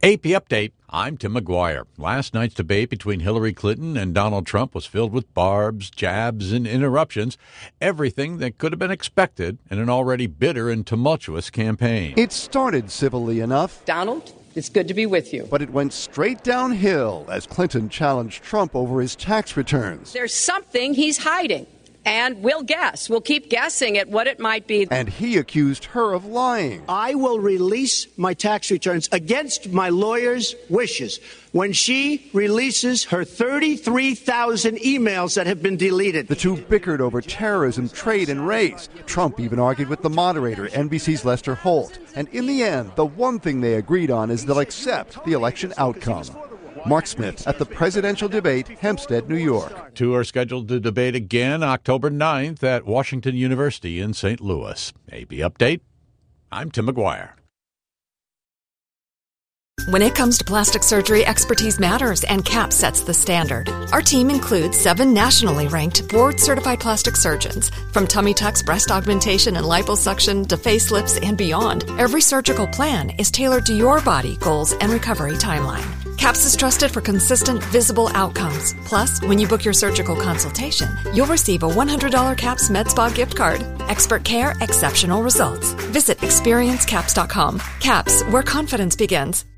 AP Update, I'm Tim McGuire. Last night's debate between Hillary Clinton and Donald Trump was filled with barbs, jabs, and interruptions. Everything that could have been expected in an already bitter and tumultuous campaign. It started civilly enough. Donald, it's good to be with you. But it went straight downhill as Clinton challenged Trump over his tax returns. There's something he's hiding. And we'll keep guessing at what it might be. And he accused her of lying. I will release my tax returns against my lawyer's wishes when she releases her 33,000 emails that have been deleted. The two bickered over terrorism, trade, and race. Trump even argued with the moderator, NBC's Lester Holt. And in the end, the one thing they agreed on is they'll accept the election outcome. Mark Smith at the presidential debate, Hempstead, New York. Two are scheduled to debate again October 9th at Washington University in St. Louis. AP Update, I'm Tim McGuire. When it comes to plastic surgery, expertise matters, and CAPS sets the standard. Our team includes 7 nationally ranked, board-certified plastic surgeons. From tummy tucks, breast augmentation, and liposuction to facelifts and beyond, every surgical plan is tailored to your body, goals, and recovery timeline. CAPS is trusted for consistent, visible outcomes. Plus, when you book your surgical consultation, you'll receive a $100 CAPS Med Spa gift card. Expert care, exceptional results. Visit experiencecaps.com. CAPS, where confidence begins.